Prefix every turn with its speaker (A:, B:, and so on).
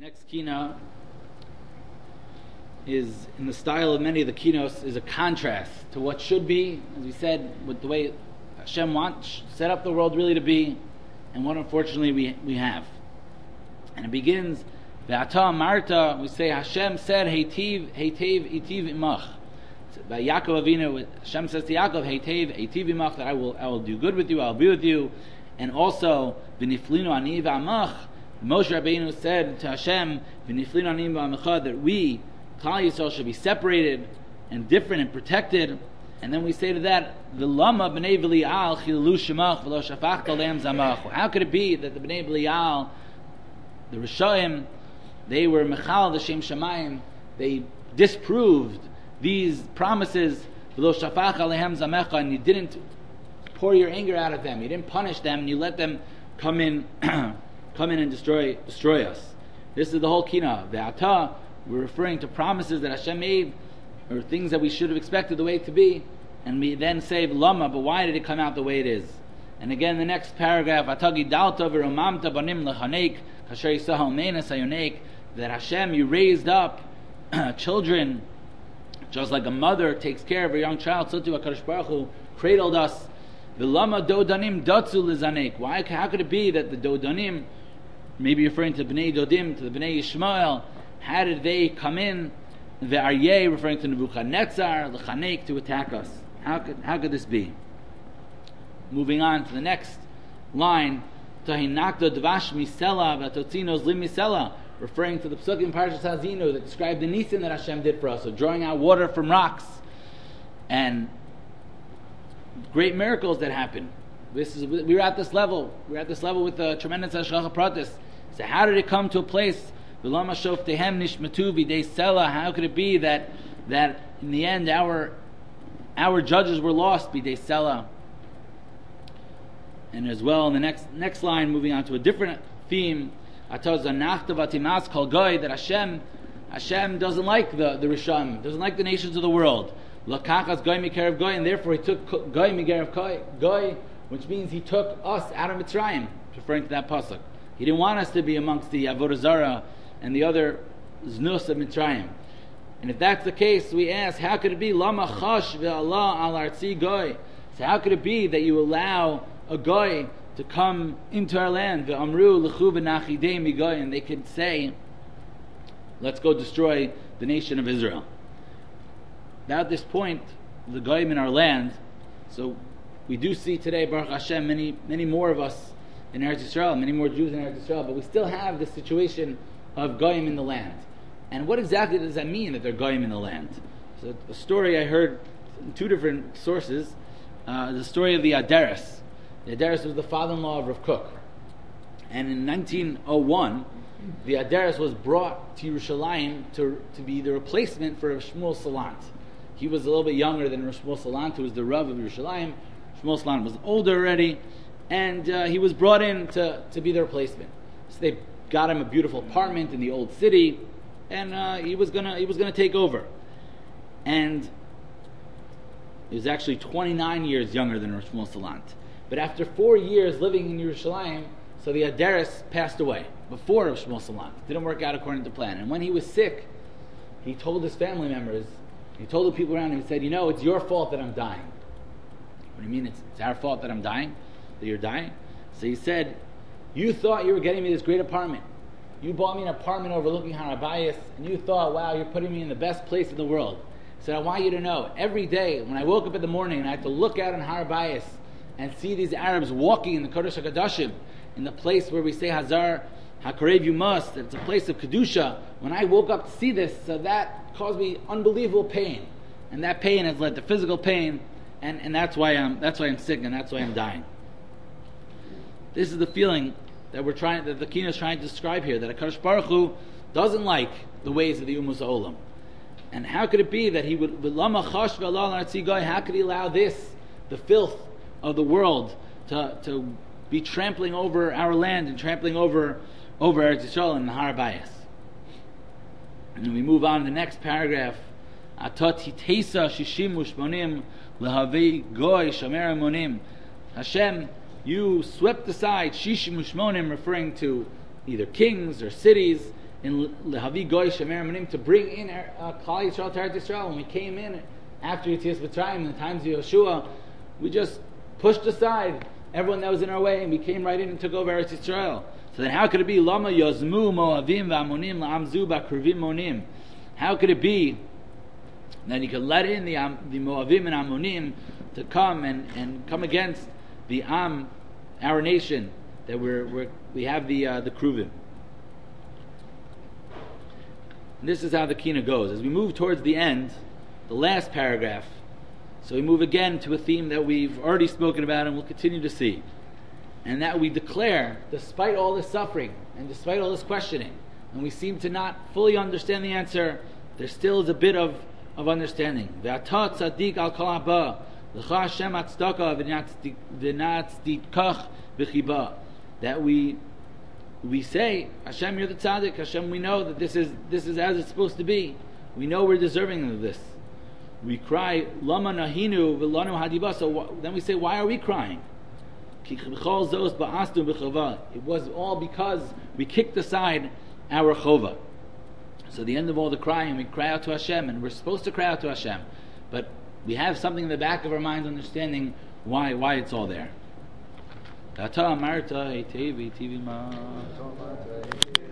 A: Next kina is in the style of many of the kinos, is a contrast to what should be, as we said, with the way Hashem set up the world really to be, and what unfortunately we have. And it begins, Ve'ata Marta, we say Hashem said, Heitiv imach. By Yaakov Avinu, Hashem says to Yaakov, Heitiv imach, that I will do good with you, I'll be with you. And also, V'niflinu ani v'amach, Moshe Rabbeinu said to Hashem, V'niflinu ani v'amach, that we, Klal Yisrael, should be separated and different and protected. And then we say to that, V'lama b'nei Belial chilalu shemach v'lo shafachta lehem zamach. How could it be that the b'nei Belial, the Rishonim, they were mechal the Shem Shamayim, they disproved these promises, v'lo shafachta lehem zamecha, and you didn't pour your anger out of them, you didn't punish them, and you let them come in and destroy us. This is the whole kina. Ve'ata, we're referring to promises that Hashem made, or things that we should have expected the way to be, and we then say lama, but why did it come out the way it is? And again, the next paragraph, Atagi dalta v'romamta banim lechanek kasher yisahal menas hayonek, that Hashem, you raised up children, just like a mother takes care of her young child, so too HaKadosh Baruch Hu cradled us. V'lama dodanim datzu lezanek. Why? How could it be that the dodanim, maybe referring to Bnei Dodim, to the Bnei Yishmael, how did they come in? The Aryeh, referring to Nebuchadnezzar, the Chanek, to attack us. How could this be? Moving on to the next line, Tahinakta dvash misela v'totzinos lim misela, referring to the Psukim Parshas Hazinu that describe the nisim that Hashem did for us, so drawing out water from rocks and great miracles that happen. We were at this level. We were at this level with the tremendous hashgacha pratis. So how did it come to a place? How could it be that in the end our judges were lost? B'dei Sela. And as well in the next line, moving on to a different theme, that Hashem doesn't like the Risham, doesn't like the nations of the world. And therefore he took Goy Migerev Goy, which means he took us out of Mitzrayim, referring to that pasuk. He didn't want us to be amongst the Avodah Zarah and the other znus of Mitzrayim. And if that's the case, we ask, how could it be? Lama chash ve'Allah al artzi goy. So how could it be that you allow a goy to come into our land? Ve'amru l'chu v'nachidei migoy, and they could say, let's go destroy the nation of Israel. Now at this point, the goyim in our land, so we do see today, Baruch Hashem, many more of us in Eretz Yisrael, many more Jews in Eretz Yisrael, but we still have this situation of goyim in the land. And what exactly does that mean, that they're goyim in the land? So a story I heard in two different sources, the story of the Adaris. The Adaris was the father-in-law of Rav Kook. And in 1901, the Adaris was brought to Yerushalayim to be the replacement for Shmuel Salant. He was a little bit younger than Shmuel Salant, who was the Rav of Yerushalayim. Shmuel Salant was older already, and he was brought in to be the replacement. So they got him a beautiful apartment in the old city, and he was gonna take over. And he was actually 29 years younger than Shmuel Salant. But after 4 years living in Yerushalayim, so the Adaris passed away before Shmuel Salant. It didn't work out according to plan. And when he was sick, he told his family members, he told the people around him, he said, it's your fault that I'm dying. What do you mean it's our fault that I'm dying? That you're dying? So he said, you thought you were getting me this great apartment. You bought me an apartment overlooking Har HaBayis, and you thought, wow, you're putting me in the best place in the world. He said, I want you to know, every day when I woke up in the morning and I had to look out on Har HaBayis and see these Arabs walking in the Kodesh HaKadoshim, in the place where we say Hazar HaKarev, you must, it's a place of Kedusha. When I woke up to see this, so that caused me unbelievable pain. And that pain has led to physical pain, and that's why I'm sick, and that's why I'm dying. This is the feeling that that the Kina is trying to describe here, that HaKadosh Baruch Hu doesn't like the ways of the Ummah Olam. And how could it be that he would, how could he allow this, the filth of the world, to be trampling over our land and trampling over Eretz Yisrael and the Har HaBayis? And we move on to the next paragraph. Hashem, you swept aside Shishim Ushmonim, referring to either kings or cities, in Lehavi Goy Shemer Amanim, to bring in Klal Yisrael to Eretz Yisrael. When we came in after Yetzias Mitzrayim in the times of Yeshua, we just pushed aside everyone that was in our way, and we came right in and took over Eretz Yisrael. So then, how could it be Lama Yozmu Moavim VaAmonim LaAmzu BaKruvim Monim? How could it be that you could let in the Moavim and Amonim to come and come against the Am, our nation, that we have the Kruvim? And this is how the Kina goes. As we move towards the end, the last paragraph, so we move again to a theme that we've already spoken about and we'll continue to see. And that we declare, despite all this suffering and despite all this questioning, and we seem to not fully understand the answer, there still is a bit of understanding. Ve'ata tzaddik al kol haba, l'cha Hashem atzdaka v'natzdikach b'chiba. That we say, Hashem, you're the tzaddik. Hashem, we know that this is as it's supposed to be. We know we're deserving of this. We cry, Lama nahinu v'lanu hadiba. So then we say, why are we crying? It was all because we kicked aside our chova. So at the end of all the crying, we cry out to Hashem, and we're supposed to cry out to Hashem, but we have something in the back of our minds understanding why it's all there.